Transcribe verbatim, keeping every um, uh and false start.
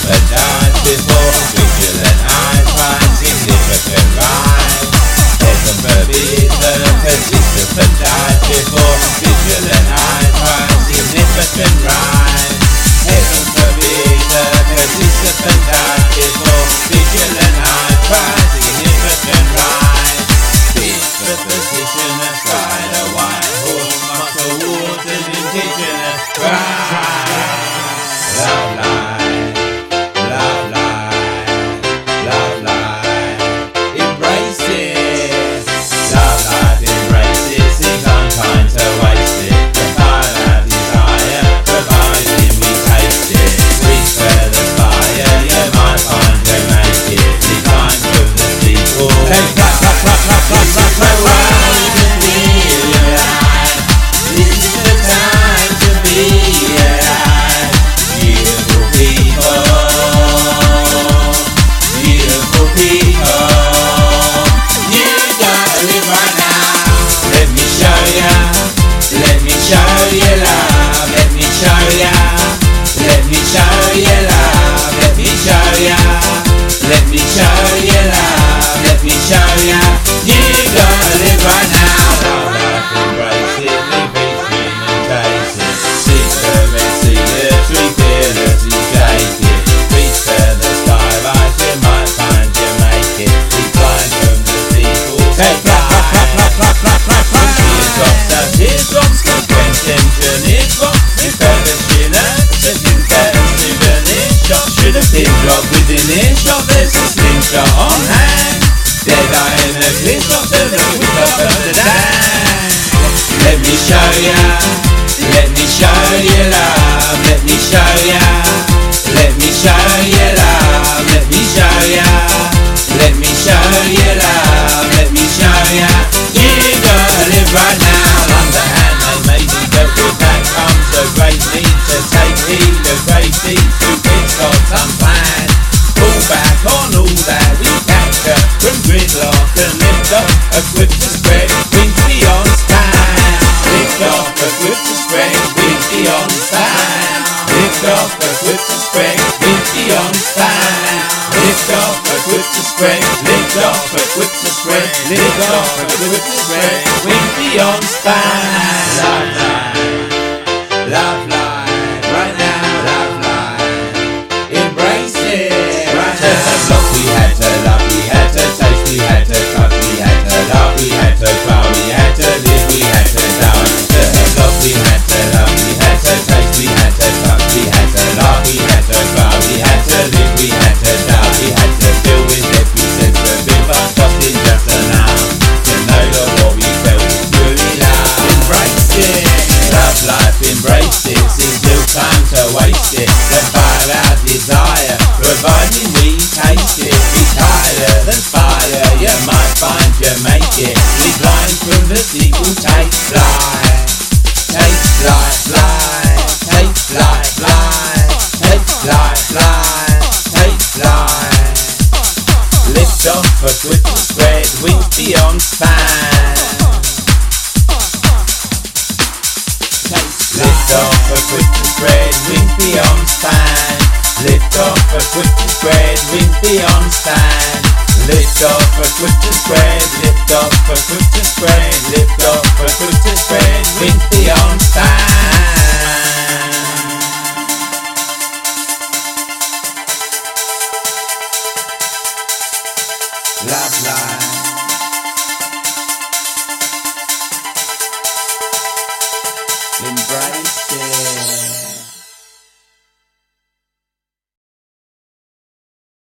have died before. Vigilant eyes find significant rise. Heaven forbid the participant died before. Vigilant eyes find significant rise. Heaven forbid the participant died before. Vigilant eyes find significant rise. Fit the physician that's ride a white horse must towards an indigenous pride. Love life, love life, love life, embrace it. Love life, embrace it, seems unkind to waste it. The fire our desire, providing we taste it. Reach for the fire, you might find you make it. Decline from the sequel. Hey, clap, clap, clap, clap, clap, clap, clap, clap. This is the time to be alive. Beautiful people, beautiful people. You gotta live right now. Let me show ya, let me show you love. Let me show ya, let me show you love. Let me show ya, let me show you love. Let me show ya. You gotta live right now. Love life, embrace it, live it, dream and taste it. See the red, see the tree, fearlessly shake it. Reach for the sky, rise, you might find you make it. Decline from the sequel. Hey, clap, clap, clap, clap, clap, clap, clap, clap. Teardrops, the teardrops, can quench tension, eardrops. Refurbishing a certificate, souvenir shop. Should have been dropped within earshot. There's a slingshot on hand. Dead eye in a clear shot to the window of the dam. Let me show ya, let me show you love. Let me show ya, let me show you love. Let me show ya, let me show you love. Let me show ya. You gotta live right now. Underhand they may be, but with that comes a great need to take heed of great deeds. Who gets got some plan? Pull back on all that we capture from gridlock and lift off, equipped to spread wings beyond span. Lift off, equipped to spread wings beyond span. Lift off, equipped to spread wings beyond span. Lift off, equipped to spread. Lift off, equipped to spread. Lift off, equipped to spread wings beyond span. Love life, love life, right now, love life. Embrace it. We had to love, we had to taste, we had to cut, we had to love, we had to cry, we had to live, we had to die. To have love, we had to love, we had to taste, we had to cut, we had to love, we had to cry, we had to live, we had to die. We had to feel with every sense of it, but fucking just enough to know that what we felt was truly love. Embrace it, love life, embrace it. Seems no time to waste it. The fire our desire, providing we taste it. Be higher than fire, you might find you make it. Be blind from the sequel, take flight. Take flight, fly. Take flight, fly. Take flight, fly. Take flight. Lift off, equipped to spread wings beyond span. Lift off, equipped to spread wings beyond span. Lift off, equipped to spread wings beyond span. Lift off, equipped to spread. Lift off, equipped to spread. Lift off, equipped to spread wings beyond span.